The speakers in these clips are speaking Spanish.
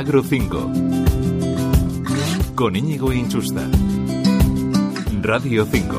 Agro 5 con Íñigo Inchusta. Radio 5.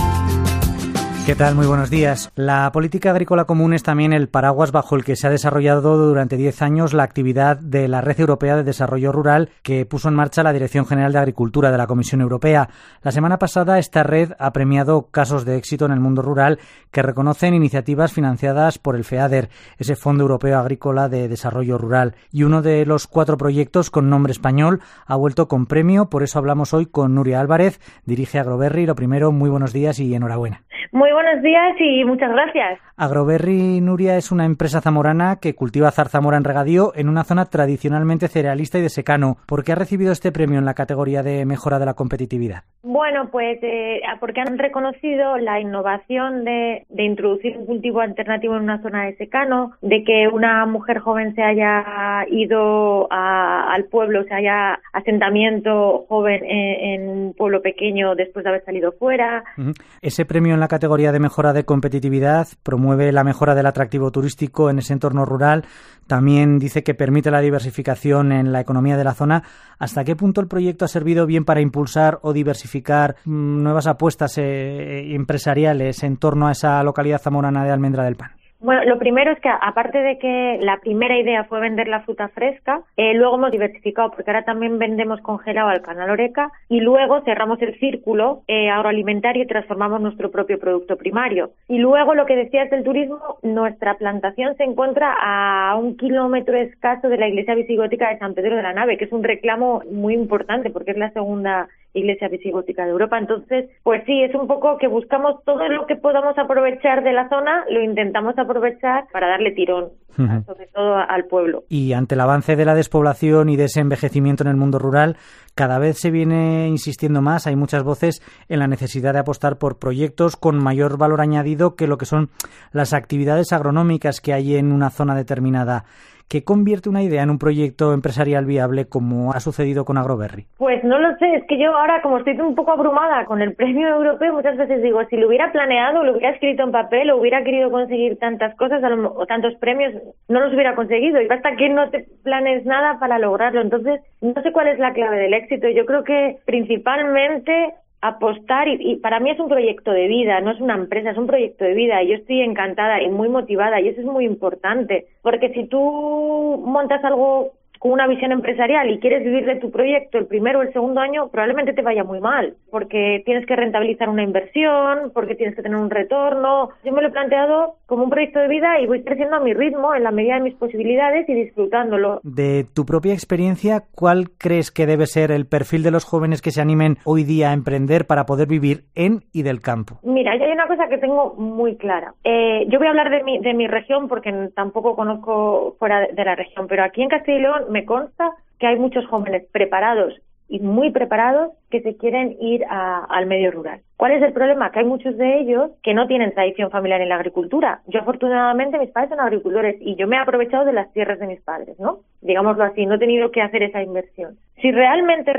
¿Qué tal? Muy buenos días. La política agrícola común es también el paraguas bajo el que se ha desarrollado durante 10 años la actividad de la Red Europea de Desarrollo Rural que puso en marcha la Dirección General de Agricultura de la Comisión Europea. La semana pasada esta red ha premiado casos de éxito en el mundo rural que reconocen iniciativas financiadas por el FEADER, ese Fondo Europeo Agrícola de Desarrollo Rural. Y uno de los 4 proyectos con nombre español ha vuelto con premio, por eso hablamos hoy con Nuria Álvarez, dirige Agroberri. Lo primero, muy buenos días y enhorabuena. Muy buenos días y muchas gracias. Agroberri, Nuria, es una empresa zamorana que cultiva zarzamora en regadío en una zona tradicionalmente cerealista y de secano. ¿Por qué ha recibido este premio en la categoría de mejora de la competitividad? Bueno, pues porque han reconocido la innovación de introducir un cultivo alternativo en una zona de secano, de que una mujer joven se haya ido al pueblo, se haya asentamiento joven en un pueblo pequeño después de haber salido fuera. Ese premio en la categoría de mejora de competitividad promueve la mejora del atractivo turístico en ese entorno rural. También dice que permite la diversificación en la economía de la zona. ¿Hasta qué punto el proyecto ha servido bien para impulsar o diversificar nuevas apuestas empresariales en torno a esa localidad zamorana de Almendra del Pan? Bueno, lo primero es que, aparte de que la primera idea fue vender la fruta fresca, luego hemos diversificado, porque ahora también vendemos congelado al canal Oreca, y luego cerramos el círculo agroalimentario y transformamos nuestro propio producto primario. Y luego, lo que decías del turismo, nuestra plantación se encuentra a 1 kilómetro escaso de la iglesia visigótica de San Pedro de la Nave, que es un reclamo muy importante, porque es la segunda iglesia visigótica de Europa. Entonces, pues sí, es un poco que buscamos todo lo que podamos aprovechar de la zona, lo intentamos aprovechar para darle tirón, sobre todo al pueblo. Y ante el avance de la despoblación y de ese envejecimiento en el mundo rural, cada vez se viene insistiendo más, hay muchas voces en la necesidad de apostar por proyectos con mayor valor añadido que lo que son las actividades agronómicas que hay en una zona determinada. ¿Qué convierte una idea en un proyecto empresarial viable, como ha sucedido con Agroberri? Pues no lo sé, es que yo ahora, como estoy un poco abrumada con el premio europeo, muchas veces digo, si lo hubiera planeado, lo hubiera escrito en papel, o hubiera querido conseguir tantas cosas o tantos premios, no los hubiera conseguido, y basta que no te planes nada para lograrlo. Entonces, no sé cuál es la clave del éxito. Yo creo que principalmente apostar, y para mí es un proyecto de vida, no es una empresa, es un proyecto de vida, y yo estoy encantada y muy motivada, y eso es muy importante, porque si tú montas algo con una visión empresarial y quieres vivir de tu proyecto el primero o el segundo año, probablemente te vaya muy mal, porque tienes que rentabilizar una inversión, porque tienes que tener un retorno. Yo me lo he planteado como un proyecto de vida y voy creciendo a mi ritmo, en la medida de mis posibilidades y disfrutándolo. De tu propia experiencia, ¿cuál crees que debe ser el perfil de los jóvenes que se animen hoy día a emprender para poder vivir en y del campo? Mira, hay una cosa que tengo muy clara. Yo voy a hablar de mi región porque tampoco conozco fuera de la región, pero aquí en Castilla y León me consta que hay muchos jóvenes preparados y muy preparados que se quieren ir al medio rural. ¿Cuál es el problema? Que hay muchos de ellos que no tienen tradición familiar en la agricultura. Yo, afortunadamente, mis padres son agricultores y yo me he aprovechado de las tierras de mis padres, ¿no? Digámoslo así, no he tenido que hacer esa inversión. Si realmente,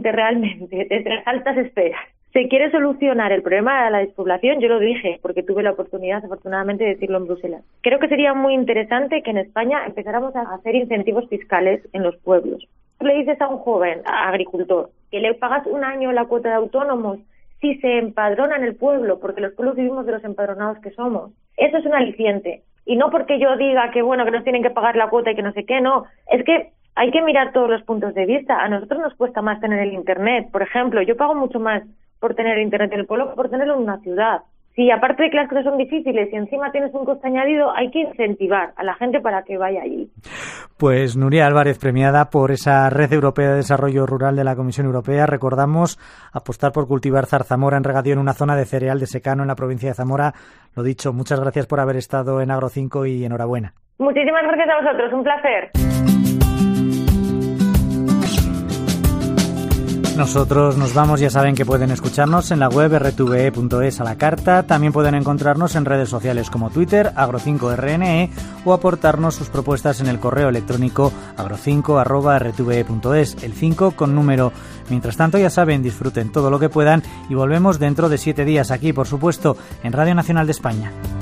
desde las altas esferas, se quiere solucionar el problema de la despoblación, yo lo dije, porque tuve la oportunidad, afortunadamente, de decirlo en Bruselas. Creo que sería muy interesante que en España empezáramos a hacer incentivos fiscales en los pueblos. Le dices a un joven agricultor que le pagas un año la cuota de autónomos si se empadrona en el pueblo, porque los pueblos vivimos de los empadronados que somos. Eso es un aliciente. Y no porque yo diga que bueno, que nos tienen que pagar la cuota y que no sé qué, no. Es que hay que mirar todos los puntos de vista. A nosotros nos cuesta más tener el internet. Por ejemplo, yo pago mucho más por tener internet en el pueblo que por tenerlo en una ciudad. Si aparte de que las cosas son difíciles y encima tienes un coste añadido, hay que incentivar a la gente para que vaya allí. Pues Nuria Álvarez, premiada por esa Red Europea de Desarrollo Rural de la Comisión Europea. Recordamos, apostar por cultivar zarzamora en regadío en una zona de cereal de secano en la provincia de Zamora. Lo dicho, muchas gracias por haber estado en Agro 5 y enhorabuena. Muchísimas gracias a vosotros, un placer. Nosotros nos vamos, ya saben que pueden escucharnos en la web rtve.es a la carta, también pueden encontrarnos en redes sociales como Twitter, agro5rne, o aportarnos sus propuestas en el correo electrónico agro5@rtve.es, el 5 con número. Mientras tanto, ya saben, disfruten todo lo que puedan y volvemos dentro de 7 días aquí, por supuesto, en Radio Nacional de España.